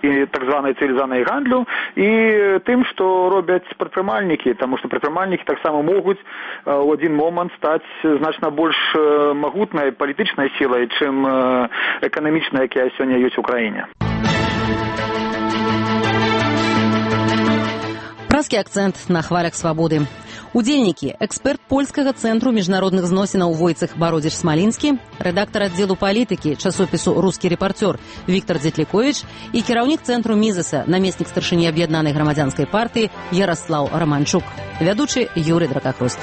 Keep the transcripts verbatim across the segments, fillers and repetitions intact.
і так званай цывілізацыйнай гандлю, і тым, што робяць прадпрымальнікі, таму што прадпрымальнікі таксама могуць у адзін момант стаць значна больш магутнай палітычнай сілай, чым эканамічная, якая сёння ёсць у краіне. Празкі акцэнт на хвалях свабоды. Удзельнікі, эксперт польскага цэнтру міжнародных зносінаў Войцэх Бародзіч-Смалінскі, рэдактар аддзелу палітыкі часопісу «Рускі рэпарцёр» Віктор Дзетліковіч і кіраўнік цэнтру Мізеса, намеснік старшыні аб'яднанай грамадзянскай партыі Яраслаў Раманчук. Вядучы Юрый Дракахруст.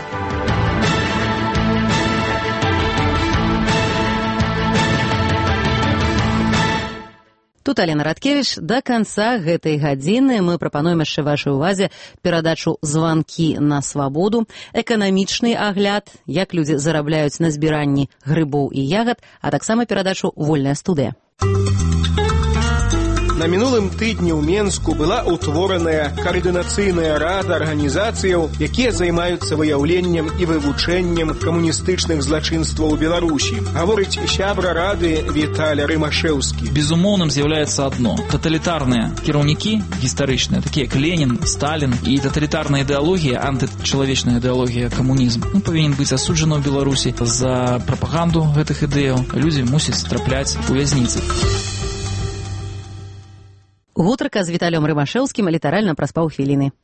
Тут Алена Радкевіч. Да канца гэтай гадзіны мы прапануем яшчэ вашай увазе перадачу «Званкі на свабоду», эканамічны агляд, як людзі зарабляюць на збіранні грыбоў і ягад, а таксама перадачу «Вольная студыя». На мінулым тыдні ў Менску была ўтвораная каардынацыйная рада арганізацыяў, якія займаюцца выяўленнем і вывучэннем камуністычных злачынстваў у Беларусі. Гаворыць сябра рады Віталь Рымашэўскі. Безумоўным з'яўляецца адно. Таталітарныя кіраўнікі гістарычныя, такія як Ленін, Сталін, і таталітарная ідэалогія, антычалавечная ідэалогія, камунізм, ну, павінен быць асуджаны ў Беларусі за прапаганду гэтых ідэяў. Людзі мусяць трапляць у вязніцы. Гутарка з Віталем Рымашэўскім літаральна праз паўхвіліны.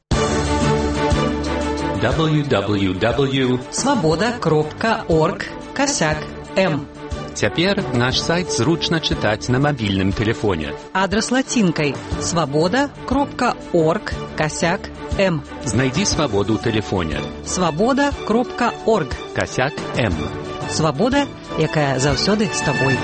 дабл ю дабл ю дабл ю крапка свабода крапка орг касяк эм. Цяпер наш сайт зручна чытаць на мабільным тэлефоне. Адрас лацінкай свабода крапка орг касяк эм. Знайдзі свабоду ў тэлефоне. свабода крапка орг касяк эм. Свабода, якая заўсёды з табой.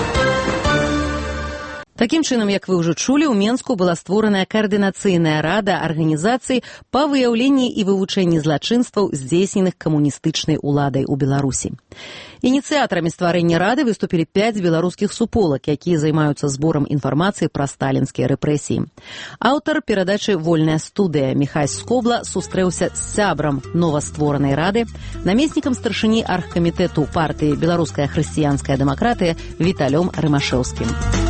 Такім чынам, як вы ўжо чулі, у Менску была створаная каардынацыйная рада арганізацый па выяўленні і вывучэнні злачынстваў, здзейсненых камуністычнай уладай у Беларусі. Ініцыятарамі стварэння рады выступілі пяць беларускіх суполак, якія займаюцца зборам інфармацыі пра сталінскія рэпрэсіі. Аўтар перадачы «Вольная студыя» Міхась Скобла сустрэўся з сябрам новастворанай рады, намеснікам старшыні аргкамітэту партыі «Беларуская хрысціянская дэмакратыя» Віталём Рымашэўскім.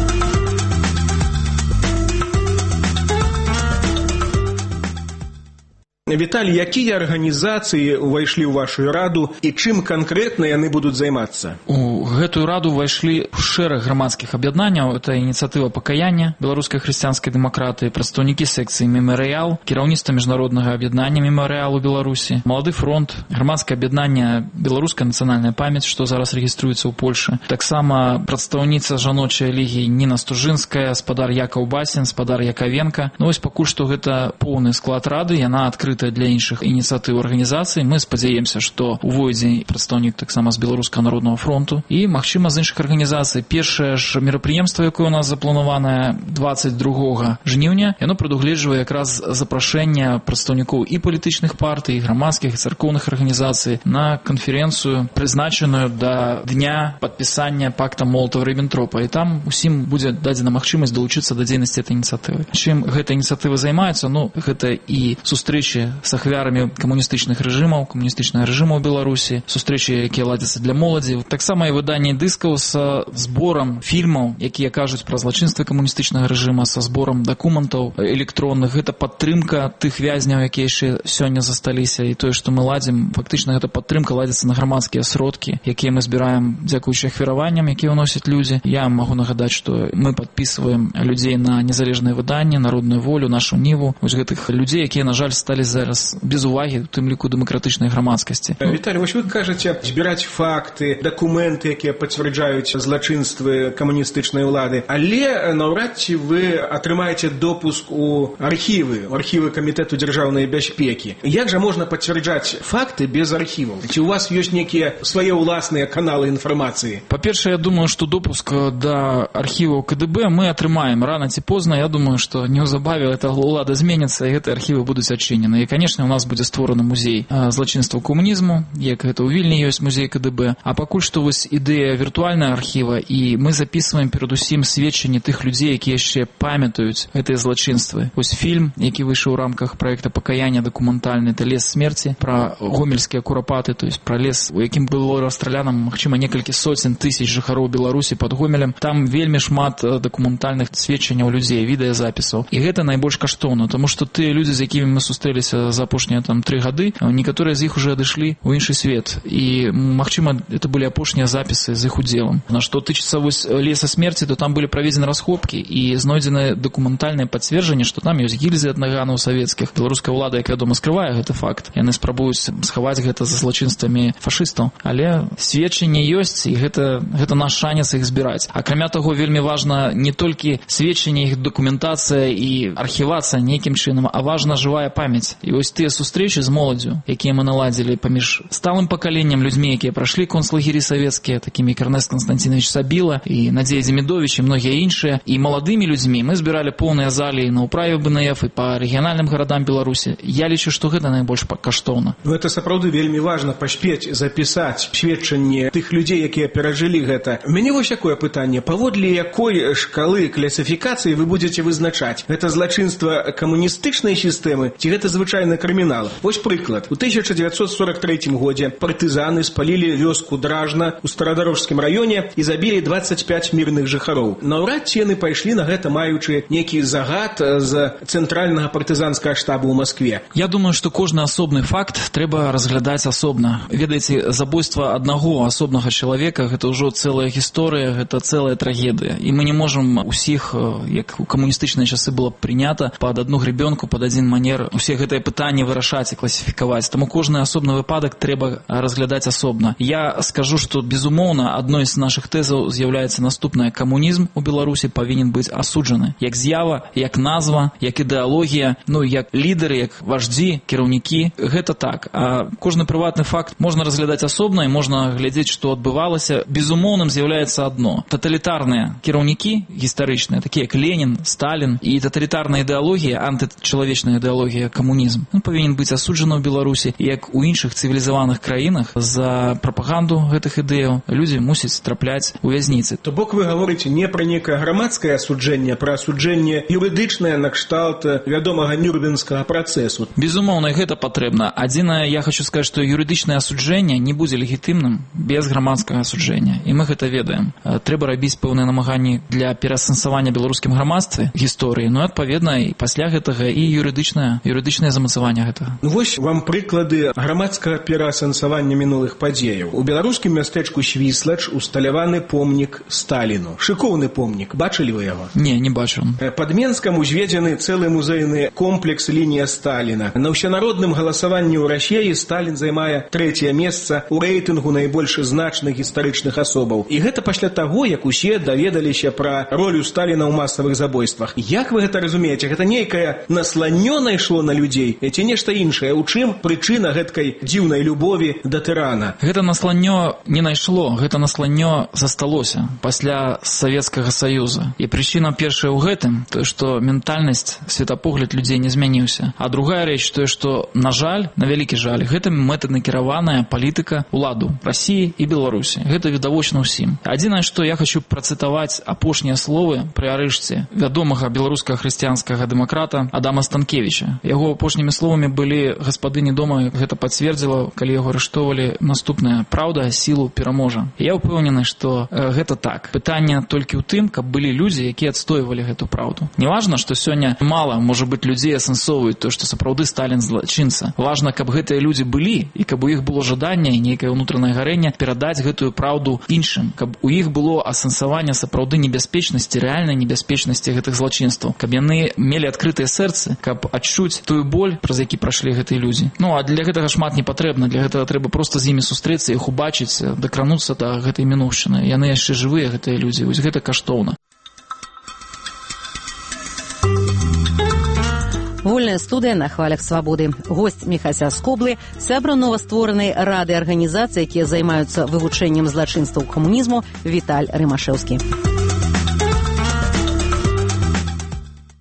Віталій, якія арганізацыі ўвайшлі ў вашу раду і чым канкрэтна яны будуць займацца? У гэтую раду ўвайшлі шэраг грамадскіх аб'яднанняў. Это ініцыятыва пакаяння беларускай хрысціянскай дэмакратыі, прадстаўнікі секцыі «Мемарыял», кіраўніцтва міжнароднага аб'яднання «Мемарыял» у Беларусі, «Малады фронт», грамадскае аб'яднанне «Беларуская нацыянальная памяць», што зараз рэгіструецца ў Польшы. Таксама прадстаўніца жаночай лігі Ніна Стужынская, спадар Якаў Басін, спадар Якавенка. Ну вось пакуль што гэта поўны склад рады, яна адкрыта для іншых ініцыятыў арганізацый. Мы спадзяемся, што увойдзе прадстаўнік таксама з Беларускага народнага фронту і, магчыма, з іншых арганізацый. Першае ж мерапрыемства, якое у нас запланаванае дваццаць другога жніўня, яно прадугледжвае якраз запрашэнне прадстаўнікоў і палітычных партый, і грамадскіх, і царкоўных арганізацый на канферэнцыю, прызначаную да дня падпісання пакта Молатава-Ріббентропа. І там усім будзе дадзена магчымасць далучыцца да дзейнасці этой ініцыятывы. Чым гэта ініцыятыва займаецца? Ну, гэта і сустрэчы з ахвярамі камуністычных рэжымаў, камуністычнага рэжыму ў Беларусі, сустрэчы, якія ладзяцца для моладзі. Таксама і выданне дыскаў са зборам фільмаў, якія кажуць пра злачынствы камуністычнага рэжыма, са зборам дакументаў электронных. Гэта падтрымка тых вязняў, якія яшчэ сёння засталіся. І тое, што мы ладзім, фактычна гэта падтрымка ладзіцца на грамадскія сродкі, якія мы збіраем дзякуючы ахвяраванням, якія ўносяць людзі. Я магу нагадаць, што мы падпісваем людзей на незалежнае выданне, народную волю, нашу ніву. Вось гэтых людзей, якія, на жаль, сталі зараз без увагі, у тым ліку дэмакратычнай грамадскасці. Віталій, вось вы кажаце, збіраць факты, дакументы, якія пацвярджаюць злачынствы камуністычнай улады, але наўрад ці вы атрымаеце допуск у архівы, у архівы камітэту дзяржаўнай бяспекі. Як жа можна пацвярджаць факты без архіваў? Ці у вас ёсць нейкія свае ўласныя каналы інфармацыі? Па-першае, я думаю, што допуск да архіваў КДБ мы атрымаем рана ці позна. Я думаю, што неўзабаве эта ўлада зменіцца, і гэтыя архівы будуць адчынены. І, канешне, у нас будзе створаны музей злачынстваў камунізму, як гэта ў Вільні ёсць музей ка дэ бэ. А пакуль што вось ідэя віртуальнага архіва, і мы записываем перадусім сведчанні тых людзей, якія яшчэ памятаюць гэтыя злачынствы. Вось фільм, які выйшаў у рамках праекта «Пакаяння» дакументальны, это «Лес смерці», пра гомельскія курапаты, то есть пра лес, у якім было расстраляна, магчыма, некалькі соцень тысяч жыхароў Беларусі пад Гомелем. Там вельмі шмат дакументальных сведчанняў людзей, відэазапісаў. І гэта найбольш каштоўна, тому што тыя людзі, з якімі мы сустрэліся за апошнія там тры гады, некаторыя з іх уже адышлі ў іншы свет. І, магчыма, это былі апошнія запісы з іх удзелам. На што тычыцца вось леса смерці, то там былі праведзены расхопкі і знойдзены дакументальнае пацверджанне, што там ёсць гільзы ад наганаў савецкіх. Беларуская ўлада, як вядома, скрывае гэты факт. Яны спрабуюць схаваць гэта за злачынствамі фашыстаў. Але сведчанні ёсць, і гэта, гэта наш шанец іх збіраць. Акрамя таго, вельмі важна не толькі сведчанне, іх дакументацыя і архівацыя нейкім чынам, а важна жывая памяць. І вось тыя сустрэчы з моладдзю, якія мы наладзілі паміж сталым пакаленнем, людзьмі, якія прайшлі концлагеры савецкія, такімі як Эрнест Константинович Сабіла і Надзея Демідович і многія іншыя, і маладымі людзьмі мы збіралі поўныя залі на ўправе бэ эн эф і па рэгіянальным гарадам Беларусі. Я лічу, што гэта найбольш каштоўна. Гэта сапраўды вельмі важна паспець запісаць сведчанні тых людзей, якія перажылі гэта. У мяне вось якое пытанне: паводле якой шкалы класіфікацыі вы будзеце вызначаць? Гэта злачынства камуністычнай сістэмы ці гэта звычайны крымінал? Вось прыклад. У тысяча дзевяцьсот сорок трэцім годзе партызаны спалілі вёску Дражна ў Старадарожскім раёне і забілі дваццаць пяць мірных жыхароў. Наўрад ці яны пайшлі на гэта, маючы нейкі загад з цэнтральнага партызанскага штабу ў Маскве. Я думаю, што кожны асобны факт трэба разглядаць асобна. Ведаеце, забойства аднаго асобнага чалавека — гэта ўжо цэлая гісторыя, гэта цэлая трагедыя. І мы не можам усіх, як у камуністычныя часы было прынята, пад адну гребёнку, пад адзін манер усе гэтыя пытанні вырашаць і класіфікаваць. Таму кожны асобны выпадак трэба разглядаць асобна. Я скажу, што, безумоўна, адной з нашых тэзаў з'яўляецца наступнае: камунізм у Беларусі павінен быць асуджаны. Як з'ява, як назва, як ідэалогія, ну, як лідары, як вождзі, кіраўнікі. Гэта так. А кожны прыватны факт можна разглядаць асобна і можна глядзець, што адбывалася. Безумоўным з'яўляецца адно: таталітарныя кіраўнікі гістарычныя, такія як Ленін, Сталін, і таталітарная ідэалогія, антычалавечная ідэалогія, камунізм, он павінен быць асуджаны ў Беларусі. І як у іншых цывілізаваных краінах, за прапаганду гэтых ідэяў людзі мусяць трапляць у вязніцы. То бок вы гаворыце не пра некае грамадскае асуджэнне, пра асуджэнне юрыдычнае накшталт вядомага Нюрнбергскага працэсу. Безумоўна, гэта патрэбна. Адзінае, я хочу сказаць, што юрыдычнае асуджэнне не будзе легітымным без грамадскага асуджэння. І мы гэта ведаем. Трэба рабіць пэўныя намаганні для пераасэнсавання беларускім грамадстве гісторыі, ну, адпаведна, і пасля гэтага і юрыдычнае, юрыдычнае замацаванне гэтага. Ну, вось вам прыклады грамадскага пераасэнсавання мінулых падзеяў. У беларускім мястэчку Свіслач усталяваны помнік Сталіну. Шыкоўны помнік. Бачылі вы яго? Не, не бачу. Пад Менскам узведзены цэлы музейны комплекс «Лінія Сталіна». На ўсенародным галасаванні ў Расіі Сталін займае трэцяе месца ў рэйтынгу найбольш значных гістарычных асобаў. І гэта пасля таго, як усе даведаліся пра ролю Сталіна ў масавых забойствах. Як вы гэта разумееце? Гэта нейкае насланнё найшло на людзей? Ці нешта іншае? У чым прычына гэткай дзіўнай любові да тырана? Гэта насланнё не найшло, гэта насланнё засталося пасля Савецкага Саюза. І прычына першая ў гэтым, тое, што ментальнасць, светапогляд людзей не змяніўся. А другая рэч, тое, што, на жаль, на вялікі жаль, гэта мэтанакіраваная палітыка уладу Расіі і Беларусі. Гэта відавочна ўсім. Адзінае, што я хочу працытаваць апошнія словы пры арышце вядомага беларускага хрысціянскага дэмакрата Адама Станкевіча. Яго апошнімі словамі былі: гаспадыні дома гэта пацвердзіла, калі яго арыштоўвалі, наступная: праўда сілу пераможа. Я ўпэўнены, што э, гэта так. Пытанне толькі ў тым, каб былі людзі, якія адстойвалі гэту праўду. Не важна, што сёння мала, можа быць, людзей асэнсоўваюць то, што сапраўды Сталін злачынца. Важна, каб гэтыя людзі былі, і каб у іх было жаданне і нейкае ўнутранае гарэнне перадаць гэтую праўду іншым, каб у іх было асэнсаванне сапраўды небяспечнасці, рэальнай небяспечнасці гэтых злачынстваў, каб яны мелі адкрытыя сэрцы, каб адчуць тую боль, праз які прайшлі гэтыя людзі. Ну, а для гэтага шмат не патрэбна, для гэтага трэба проста з імі сустрэцца, іх убачыць, дакрануцца да гэтай мінуўшчыны. Яны яшчэ жывыя, гэтыя людзі, вось гэта каштоўна. Вольная студыя на хвалях свабоды. Госць Міхася Скоблы, сябра новастворанай рады арганізацый, якія займаюцца вывучэннем злачынстваў камунізму, Віталь Рымашэўскі.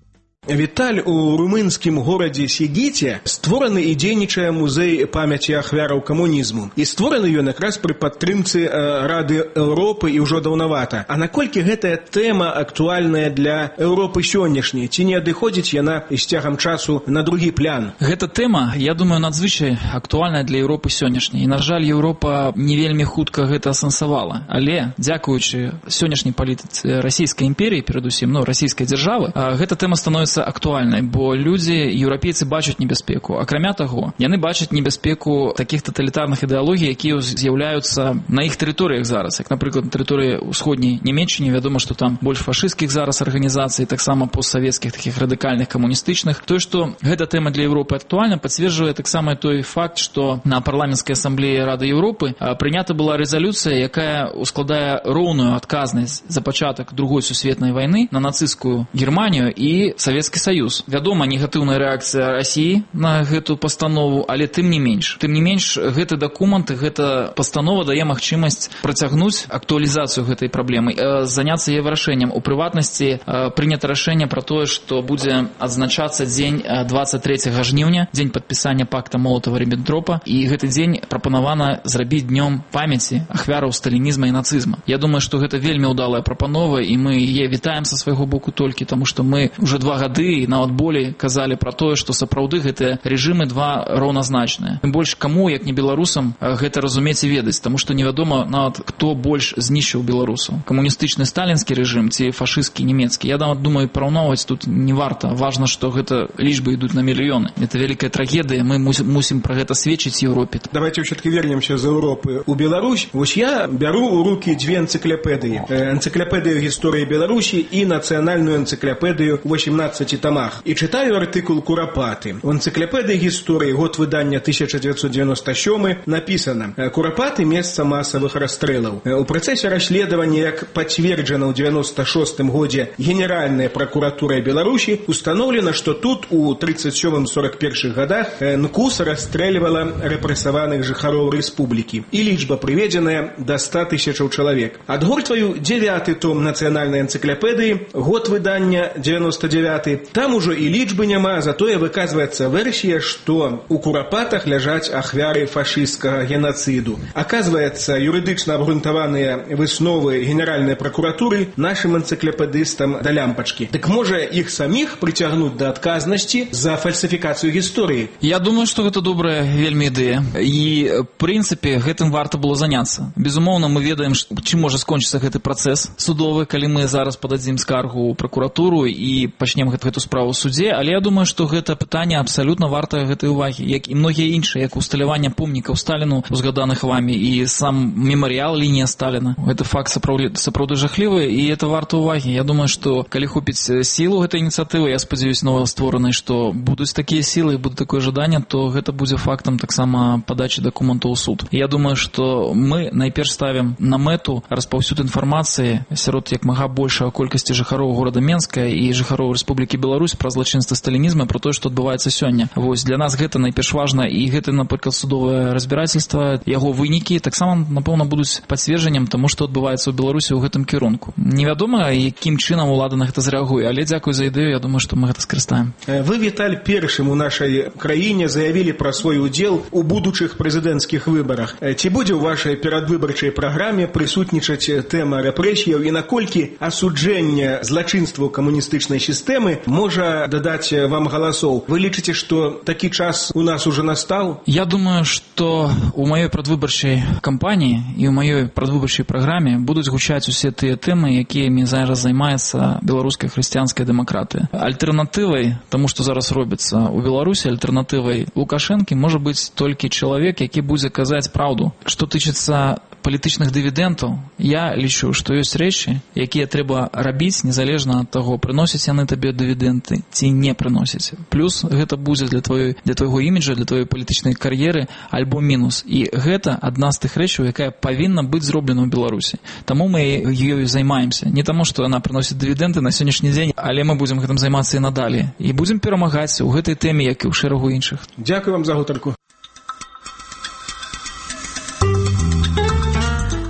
Віталь, у румынскім горадзе Сігіце створаны і дзейнічае музей памяці ахвяраў камунізму. І створаны ён якраз пры падтрымцы Рады Еўропы і ўжо даўнавата. А наколькі гэтая тэма актуальная для Еўропы сённяшняй? Ці не адыходзіць яна з цягам часу на другі план? Гэта тэма, я думаю, надзвычай актуальная для Еўропы сённяшняй. І, на жаль, Еўропа не вельмі хутка гэта асэнсавала. Але, дзякуючы сённяшняй палітыцы расійскай імперіі, перадусім, ну, расійскай дзяржавы, гэта тэма становіцца актуальнай, бо людзі, еўрапейцы бачаць небяспеку. Акрамя таго, яны бачаць небяспеку такіх таталітарных ідэалогій, якія з'яўляюцца на іх тэрыторыях зараз. Як, напрыклад, на тэрыторыі ўсходняй Нямецчыны, вядома, што там больш фашысцкіх зараз арганізацый, таксама постсавецкіх, такіх радыкальных, камуністычных. Тое, што гэта тэма для Еўропы актуальна, пацверджвае таксама той факт, што на парламенцкай асамблеі Рады Еўропы прынята была рэзалюцыя, якая ускладае роўную адказнасць за пачатак другой сусветнай вайны на нацысцкую Германію і Савецкі Саюз. Вядома, негатыўная рэакцыя Расіі на гэту пастанову, але тым не менш. Тым не менш, гэты дакумент, гэта пастанова дае магчымасць працягнуць актуалізацыю гэтай праблемы, заняцца яе вырашэннем. У прыватнасці прынята рашэнне пра тое, што будзе адзначацца дзень дваццаць трэцяга жніўня, дзень падпісання пакта Молатава-Ріббентропа, і гэты дзень прапанавана зрабіць днём памяці ахвяраў сталінізма і нацызма. Я думаю, што гэта вельмі ўдалая прапанова, і мы яе вітаем са свайго боку толькі, таму што мы ўжо два гады і нават болей казалі пра тое, што сапраўды гэтыя рэжымы два роўназначныя. Тым больш каму, як не беларусам, гэта разумець і ведаць, таму што невядома нават хто больш знішчыў беларусаў. Камуністычны сталінскі рэжым ці фашысцкі нямецкі. Я нават думаю, параўноўваць тут не варта. Важна, што гэта лічбы ідуць на мільёны. Это вялікая трагедыя, мы мусім пра гэта сведчыць Еўропе. Давайте ўсё-таки вернемся з Еўропы ў Беларусь. Вось я бяру ў рукі дзве энцыклапедыі. Энцыклапедыю гісторыі Беларусі і нацыянальную энцыклапедыю ў васемнаццаці тамах. І чытаю артыкул Курапаты. У энцыклапедыі гісторыі, год выдання тысяча дзевяцьсот дзевяносто сёмы, напісана: Курапаты – месца масавых расстрэлаў. У працэсе расследавання, як пацверджана ў дзевяносто шостым годзе Генеральнай пракуратурай Беларусі, установлена, што тут у тридцать сёмым сорок першых годах НКУС расстрэльвала рэпрэсаваных жыхароў рэспублікі. І лічба прыведзеная да ста тысячаў чалавек. Адгортваю дзевяты том нацыянальнай энцыклапедыі, год выдання девяносто девятый. Там ужо і лічбы няма, затое выказваецца версія, што у Курапатах ляжаць ахвяры фашысцкага генацыду. Аказваецца, юрыдычна абгрунтаваныя высновы Генеральнай пракуратуры нашым энцыклапедыстам да лямпачкі. Дык можа іх саміх прыцягнуць да адказнасці за фальсіфікацыю гісторыі? Я думаю, што гэта добрая вельмі ідэя. І, в прынцыпе, гэтым варта было заняцца. Безумоўна, мы ведаем, чым можа скончыцца гэты працэс судовы, калі мы зараз пададзім скаргу ў пракуратуру і пачнем гэту справу ў судзе, але я думаю, што гэта пытанне абсалютна вартае гэтай увагі, як і многія іншыя, як усталяванне помнікаў Сталіну, узгаданых вамі, і сам мемарыял лінія Сталіна. Гэта факт сапраўды, сапраўды жахлівы, і это варта увагі. Я думаю, што калі хопіць сілу гэтай ініцыятывы, я спадзяюсь, новастворанай, што будуць такія сілы і будзе такое жаданне, то гэта будзе фактам таксама падачы дакументаў у суд. Я думаю, што мы найперш ставім на мэту распаўсюд інфармацыі сярод як мага большая колькасці жыхароў горада Менска і жыхароў Рэспублікі Беларусь пра злачынства сталінізма, пра тое, што адбываецца сёння. Вось для нас гэта найперш важна, і гэта, напрыклад, судовае разбірательства, яго вынікі таксама, напэўна, будуць пацверджаннем таму, што адбываецца ў Беларусі ў гэтым кірунку. Невядома, якім чынам улада на гэта зрэагуе, але дзякуй за ідэю, я думаю, што мы гэта скарыстаем. Вы, Віталь, першым у нашай краіне заявілі пра свой удзел у будучых прэзідэнцкіх выбарах. Ці будзе ў вашай перадвыбарчай праграме прысутнічаць тэма рэпрэсіяў і наколькі асуджэнне злачынстваў камуністычнай сістэмы можа дадаць вам галасоў? Вы лічыце, што такі час у нас уже настаў? Я думаю, што у маёй прадвыбарчай кампаніі і ў маёй прадвыбарчай праграме будуць гучаць усе тыя тэмы, якімі зараз займаецца беларуская хрысціянская дэмакратыя. Альтэрнатывай таму, што зараз робіцца ў Беларусі, альтэрнатывай Лукашэнкі можа быць толькі чалавек, які будзе казаць праўду. Што тычыцца палітычных дывідэнтаў, я лічу, што ёсць рэчы, якія трэба рабіць незалежна ад таго, прыносяць яны табе дывідэнты ці не прыносяць. Плюс гэта будзе для твоёй, для твайго іміджа, для твоёй палітычнай кар'еры альбо мінус. І гэта адна з тых рэчаў, якая павінна быць зроблена ў Беларусі. Таму мы ёю займаемся. Не таму, што яна прыносіць дывідэнты на сённяшні дзень, але мы будзем гэтым займацца і надалей. І будзем перамагаць у гэтай тэме, як і ў шэрагу іншых. Дзякуй вам за гутарку. Вольная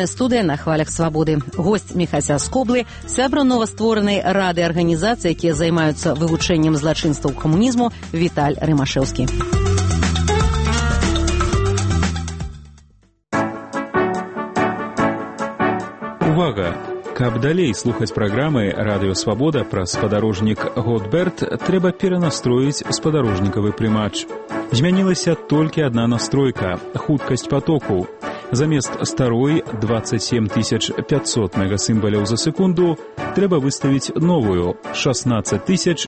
Інфармацыйная студыя на хвалях свабоды. Госць Міхася Скоблы, сябра новастворанай рады арганізацый, якія займаюцца вывучэннем злачынстваў камунізму, Віталь Рымашэўскі. Увага! Каб далей слухаць праграмы «Радыё Свабода» пра спадарожнік Готберт, трэба перанастроіць спадарожнікавы прымач. Змянілася толькі адна настройка – хуткасць патоку. Замест старой двадцать семь тысяч пятьсот мегасімбаляў за секунду трэба выставіць новую – шестнадцать тысяч